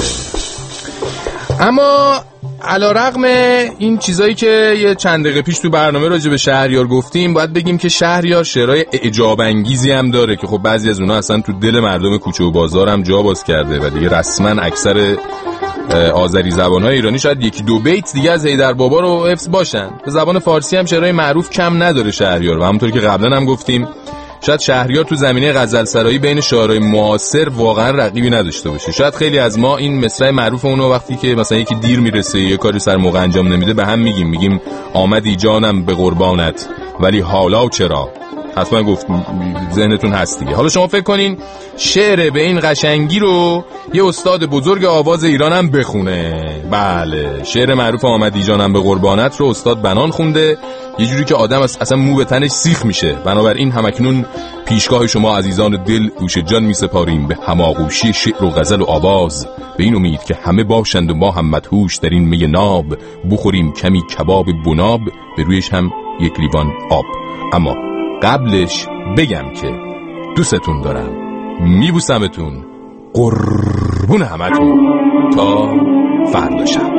اما علیرغم این چیزایی که یه چند دقیقه پیش تو برنامه راجع به شهریار گفتیم، باید بگیم که شهریار شعرهای اعجاب انگیزی هم داره که خب بعضی از اونها اصلا تو دل مردم کوچه و بازار هم جا باز کرده و دیگه رسما اکثر آذری زبان‌های ایرانی شاید یکی دو بیت دیگه از حیدر بابا رو حفظ باشن. به زبان فارسی هم شعرهای معروف کم نداره شهریار و همونطور که قبلا هم گفتیم شاید شهریار تو زمینه غزل سرایی بین شاعرای معاصر واقعا رقیبی نداشته باشه. شاید خیلی از ما این مصرع معروف اونو وقتی که مثلا یکی دیر میرسه یه کاری سر موقع انجام نمیده به هم میگیم میگیم آمدی جانم به قربانت ولی حالا چرا. حتما گفت ذهنتون هست دیگه. حالا شما فکر کنین شعر به این قشنگی رو یه استاد بزرگ آواز ایران هم بخونه. بله شعر معروف آمدی جانم به قربانت رو استاد بنان خونده، یه جوری که آدم اصلا مو به تنش سیخ میشه. بنابراین همکنون پیشگاه شما عزیزان دل گوش جان میسپاریم به هماغوشی شعر و غزل و آواز، به این امید که همه باشند و ما هم مدهوش در این می ناب، بخوریم کمی کباب بناب به رویش هم یک لیوان آب. اما قبلش بگم که دوستتون دارم، میبوسمتون، قربون همتون، تا فردا شب.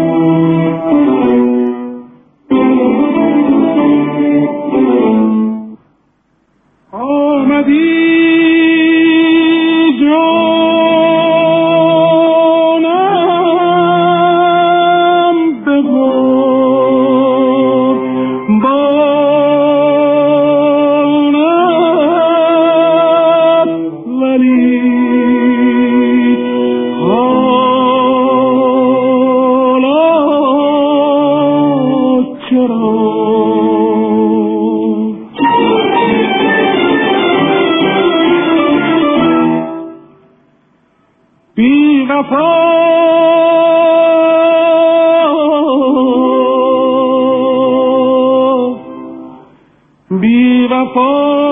آمدی بی وفا